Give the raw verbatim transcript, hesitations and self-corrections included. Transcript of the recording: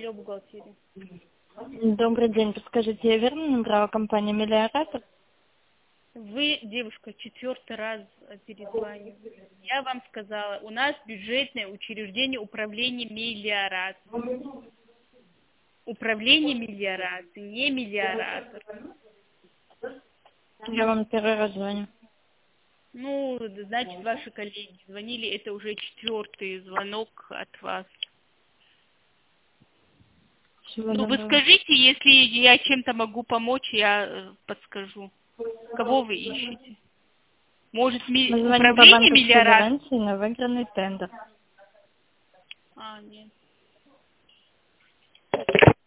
отдел бухгалтерии. Добрый день, подскажите, я верно набрала компанию «Мелиоратор»? Вы, девушка, четвертый раз перезваниваете. Я вам сказала, у нас бюджетное учреждение управления мелиорацией. Управление мелиорацией, не мелиоратор. Я вам первый раз звоню. Ну, значит, ваши коллеги звонили, это уже четвертый звонок от вас. Всего Ну, вы доброго. скажите, если я чем-то могу помочь, я э, подскажу. Кого вы ищете? Может, ми- Мы звоним по управление банковской мелиорацией? гарантии на выигранный тендер. А, нет.